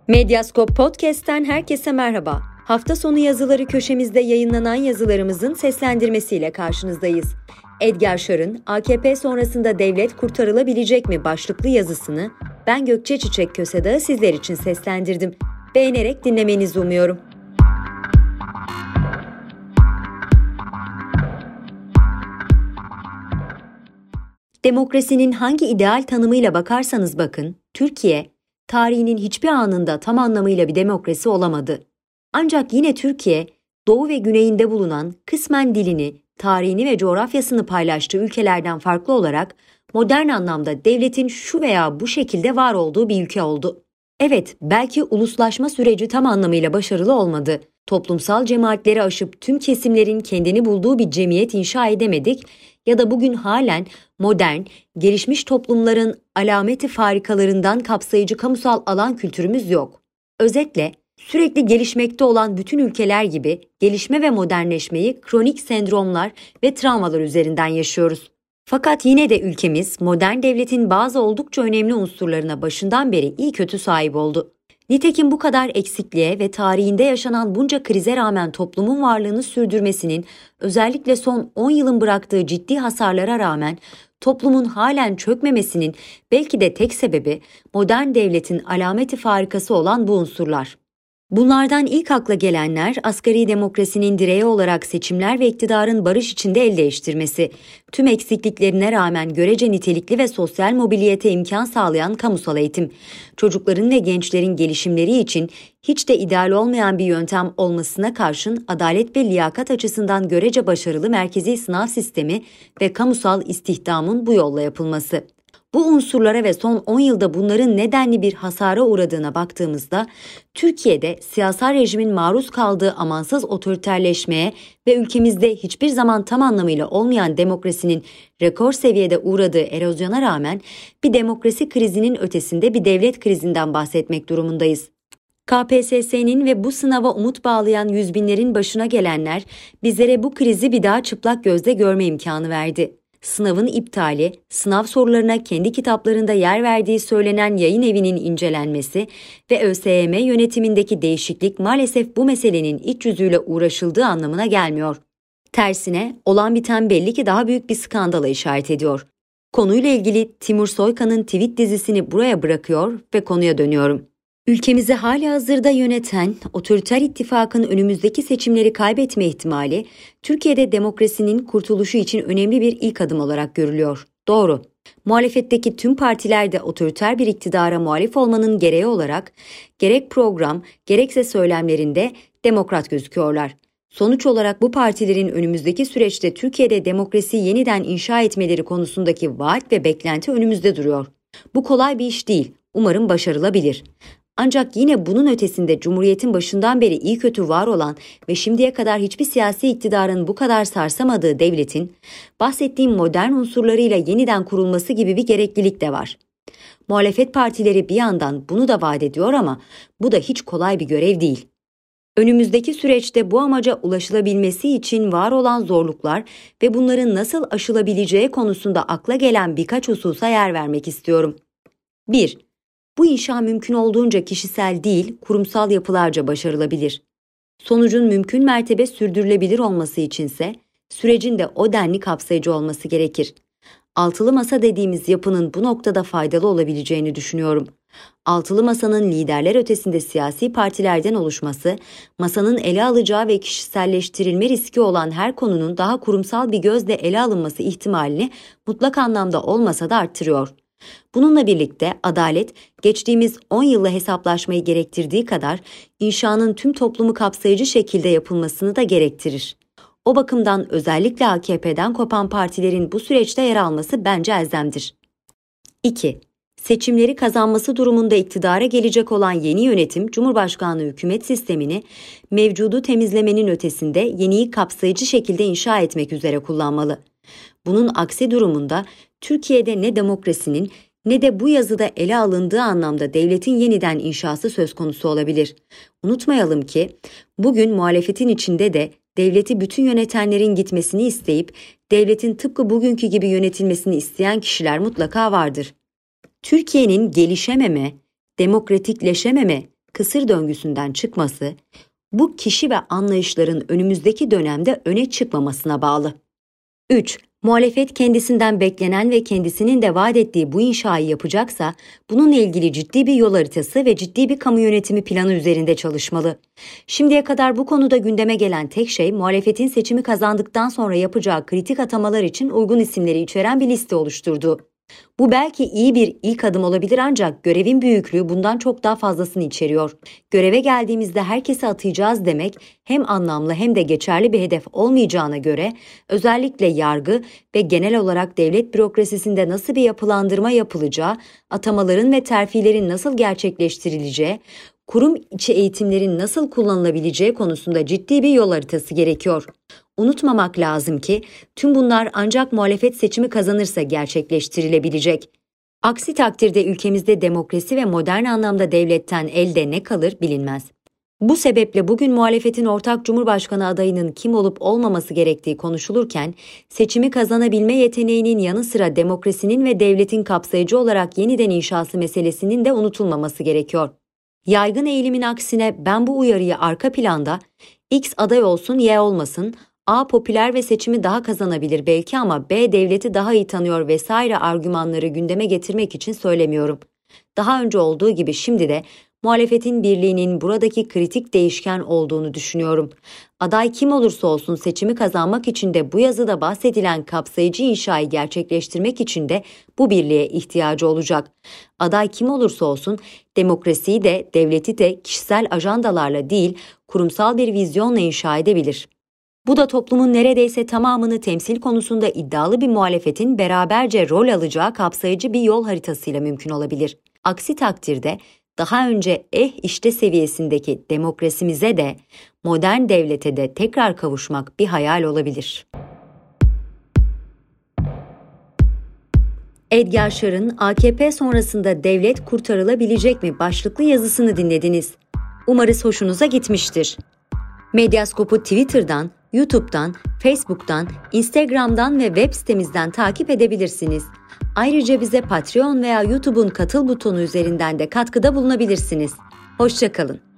Medyaskop Podcast'ten herkese merhaba. Hafta sonu yazıları köşemizde yayınlanan yazılarımızın seslendirmesiyle karşınızdayız. Edgar Şar'ın AKP sonrasında devlet kurtarılabilecek mi başlıklı yazısını ben Gökçe Çiçek Kösedağı sizler için seslendirdim. Beğenerek dinlemenizi umuyorum. Demokrasinin hangi ideal tanımıyla bakarsanız bakın, Türkiye, tarihinin hiçbir anında tam anlamıyla bir demokrasi olamadı. Ancak yine Türkiye, doğu ve güneyinde bulunan kısmen dilini, tarihini ve coğrafyasını paylaştığı ülkelerden farklı olarak modern anlamda devletin şu veya bu şekilde var olduğu bir ülke oldu. Evet, belki uluslaşma süreci tam anlamıyla başarılı olmadı. Toplumsal cemaatleri aşıp tüm kesimlerin kendini bulduğu bir cemiyet inşa edemedik ya da bugün halen modern, gelişmiş toplumların alameti farikalarından kapsayıcı kamusal alan kültürümüz yok. Özetle, sürekli gelişmekte olan bütün ülkeler gibi gelişme ve modernleşmeyi kronik sendromlar ve travmalar üzerinden yaşıyoruz. Fakat yine de ülkemiz modern devletin bazı oldukça önemli unsurlarına başından beri iyi kötü sahip oldu. Nitekim bu kadar eksikliğe ve tarihinde yaşanan bunca krize rağmen toplumun varlığını sürdürmesinin özellikle son 10 yılın bıraktığı ciddi hasarlara rağmen toplumun halen çökmemesinin belki de tek sebebi modern devletin alameti farikası olan bu unsurlar. Bunlardan ilk akla gelenler asgari demokrasinin direği olarak seçimler ve iktidarın barış içinde el değiştirmesi, tüm eksikliklerine rağmen görece nitelikli ve sosyal mobiliyete imkan sağlayan kamusal eğitim, çocukların ve gençlerin gelişimleri için hiç de ideal olmayan bir yöntem olmasına karşın adalet ve liyakat açısından görece başarılı merkezi sınav sistemi ve kamusal istihdamın bu yolla yapılması. Bu unsurlara ve son 10 yılda bunların nedenli bir hasara uğradığına baktığımızda, Türkiye'de siyasal rejimin maruz kaldığı amansız otoriterleşmeye ve ülkemizde hiçbir zaman tam anlamıyla olmayan demokrasinin rekor seviyede uğradığı erozyona rağmen bir demokrasi krizinin ötesinde bir devlet krizinden bahsetmek durumundayız. KPSS'nin ve bu sınava umut bağlayan yüz binlerin başına gelenler bizlere bu krizi bir daha çıplak gözle görme imkanı verdi. Sınavın iptali, sınav sorularına kendi kitaplarında yer verdiği söylenen yayın evinin incelenmesi ve ÖSYM yönetimindeki değişiklik maalesef bu meselenin iç yüzüyle uğraşıldığı anlamına gelmiyor. Tersine olan biten belli ki daha büyük bir skandala işaret ediyor. Konuyla ilgili Timur Soykan'ın tweet dizisini buraya bırakıyor ve konuya dönüyorum. Ülkemizi halihazırda yöneten otoriter ittifakın önümüzdeki seçimleri kaybetme ihtimali, Türkiye'de demokrasinin kurtuluşu için önemli bir ilk adım olarak görülüyor. Doğru. Muhalefetteki tüm partiler de otoriter bir iktidara muhalif olmanın gereği olarak gerek program gerekse söylemlerinde demokrat gözüküyorlar. Sonuç olarak bu partilerin önümüzdeki süreçte Türkiye'de demokrasiyi yeniden inşa etmeleri konusundaki vaat ve beklenti önümüzde duruyor. Bu kolay bir iş değil. Umarım başarılabilir. Ancak yine bunun ötesinde Cumhuriyet'in başından beri iyi kötü var olan ve şimdiye kadar hiçbir siyasi iktidarın bu kadar sarsamadığı devletin, bahsettiğim modern unsurlarıyla yeniden kurulması gibi bir gereklilik de var. Muhalefet partileri bir yandan bunu da vaat ediyor ama bu da hiç kolay bir görev değil. Önümüzdeki süreçte bu amaca ulaşılabilmesi için var olan zorluklar ve bunların nasıl aşılabileceği konusunda akla gelen birkaç hususa yer vermek istiyorum. 1. Bu inşa mümkün olduğunca kişisel değil, kurumsal yapılarca başarılabilir. Sonucun mümkün mertebe sürdürülebilir olması içinse sürecin de o denli kapsayıcı olması gerekir. Altılı masa dediğimiz yapının bu noktada faydalı olabileceğini düşünüyorum. Altılı masanın liderler ötesinde siyasi partilerden oluşması, masanın ele alacağı ve kişiselleştirilme riski olan her konunun daha kurumsal bir gözle ele alınması ihtimalini mutlak anlamda olmasa da arttırıyor. Bununla birlikte adalet, geçtiğimiz 10 yılla hesaplaşmayı gerektirdiği kadar inşanın tüm toplumu kapsayıcı şekilde yapılmasını da gerektirir. O bakımdan özellikle AKP'den kopan partilerin bu süreçte yer alması bence elzemdir. 2. Seçimleri kazanması durumunda iktidara gelecek olan yeni yönetim, Cumhurbaşkanlığı hükümet sistemini mevcudu temizlemenin ötesinde yeniyi kapsayıcı şekilde inşa etmek üzere kullanmalı. Bunun aksi durumunda Türkiye'de ne demokrasinin ne de bu yazıda ele alındığı anlamda devletin yeniden inşası söz konusu olabilir. Unutmayalım ki bugün muhalefetin içinde de devleti bütün yönetenlerin gitmesini isteyip devletin tıpkı bugünkü gibi yönetilmesini isteyen kişiler mutlaka vardır. Türkiye'nin gelişememe, demokratikleşememe kısır döngüsünden çıkması, bu kişi ve anlayışların önümüzdeki dönemde öne çıkmamasına bağlı. 3. Muhalefet kendisinden beklenen ve kendisinin de vaat ettiği bu inşayı yapacaksa, bununla ilgili ciddi bir yol haritası ve ciddi bir kamu yönetimi planı üzerinde çalışmalı. Şimdiye kadar bu konuda gündeme gelen tek şey, muhalefetin seçimi kazandıktan sonra yapacağı kritik atamalar için uygun isimleri içeren bir liste oluşturdu. Bu belki iyi bir ilk adım olabilir ancak görevin büyüklüğü bundan çok daha fazlasını içeriyor. Göreve geldiğimizde herkesi atayacağız demek hem anlamlı hem de geçerli bir hedef olmayacağına göre özellikle yargı ve genel olarak devlet bürokrasisinde nasıl bir yapılandırma yapılacağı, atamaların ve terfilerin nasıl gerçekleştirileceği, kurum içi eğitimlerin nasıl kullanılabileceği konusunda ciddi bir yol haritası gerekiyor. Unutmamak lazım ki tüm bunlar ancak muhalefet seçimi kazanırsa gerçekleştirilebilecek. Aksi takdirde ülkemizde demokrasi ve modern anlamda devletten elde ne kalır bilinmez. Bu sebeple bugün muhalefetin ortak cumhurbaşkanı adayının kim olup olmaması gerektiği konuşulurken, seçimi kazanabilme yeteneğinin yanı sıra demokrasinin ve devletin kapsayıcı olarak yeniden inşası meselesinin de unutulmaması gerekiyor. Yaygın eğilimin aksine ben bu uyarıyı arka planda X aday olsun Y olmasın, A popüler ve seçimi daha kazanabilir belki ama B devleti daha iyi tanıyor vesaire argümanları gündeme getirmek için söylemiyorum. Daha önce olduğu gibi şimdi de muhalefetin birliğinin buradaki kritik değişken olduğunu düşünüyorum. Aday kim olursa olsun seçimi kazanmak için de bu yazıda bahsedilen kapsayıcı inşayı gerçekleştirmek için de bu birliğe ihtiyacı olacak. Aday kim olursa olsun demokrasiyi de devleti de kişisel ajandalarla değil kurumsal bir vizyonla inşa edebilir. Bu da toplumun neredeyse tamamını temsil konusunda iddialı bir muhalefetin beraberce rol alacağı kapsayıcı bir yol haritasıyla mümkün olabilir. Aksi takdirde daha önce işte seviyesindeki demokrasimize de modern devlete de tekrar kavuşmak bir hayal olabilir. Edgar Şar'ın AKP sonrasında devlet kurtarılabilecek mi başlıklı yazısını dinlediniz. Umarız hoşunuza gitmiştir. Medyaskop'u Twitter'dan, YouTube'dan, Facebook'tan, Instagram'dan ve web sitemizden takip edebilirsiniz. Ayrıca bize Patreon veya YouTube'un katıl butonu üzerinden de katkıda bulunabilirsiniz. Hoşça kalın.